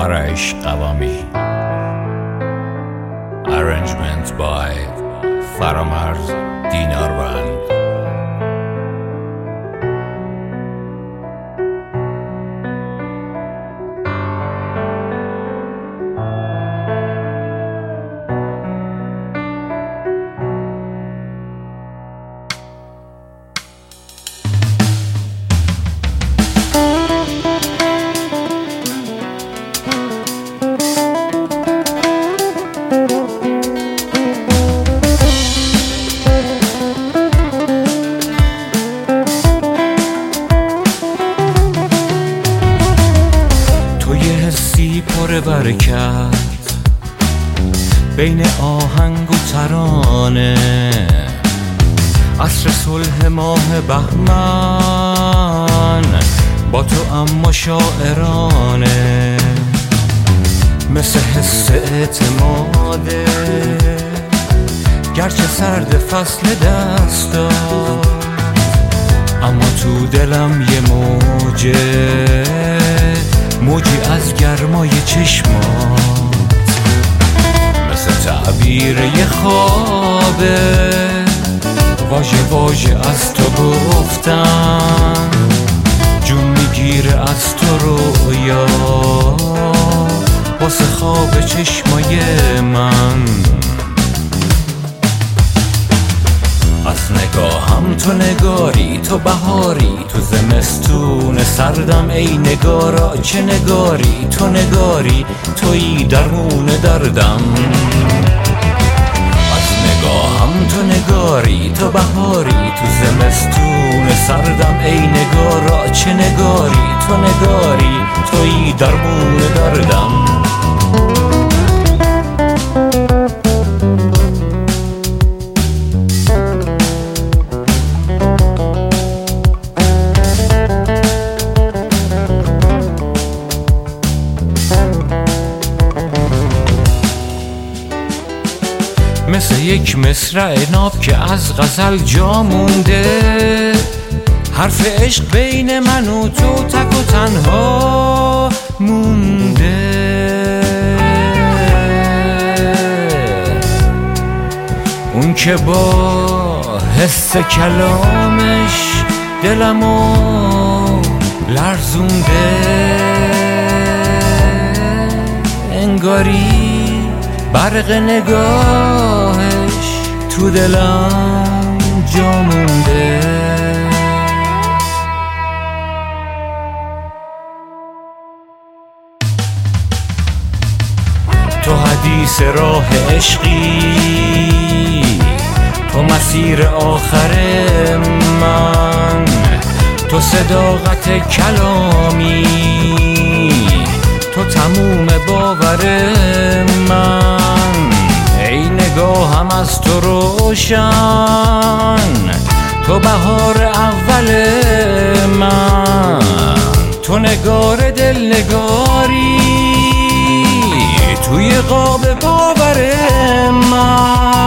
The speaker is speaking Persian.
Arash Qawami. Arrangement by Faramarz Dinarvand. پر برکت بین آهنگ و ترانه، عصر صلح ماه بهمن با تو اما شاعرانه، مثل حس اعتماده گرچه سرد فصل دست داد، اما تو دلم یه موجی از گرمای چشمات، مثل تعبیر یه خوابه واژه از تو گفتم، جون میگیره از تو رویا واسه خواب چشمای من. از نگاهم تو نگاری، تو بهاری، تو زمستون سردم ای نگارا چه نگاری، تو نگاری تویی درمون دردم. از نگاهم تو نگاری، تو بهاری، تو زمستون سردم ای نگارا چه نگاری، تو نگاری تویی درمون دردم. مثل یک مصرع ناب که از غزل جا مونده، حرف عشق بین من و تو تک و تنها مونده. اون که با حس کلامش دلمو لرزونده، انگاری برق نگاهش تو دلم جا مونده. تو حدیث راه عشقی، تو مسیر آخر من، تو صداقت کلامی، تو تموم باور من، ای نگاهم از تو روشن، تو بهار اول من، تو نگار دل نگاری توی قاب باور من.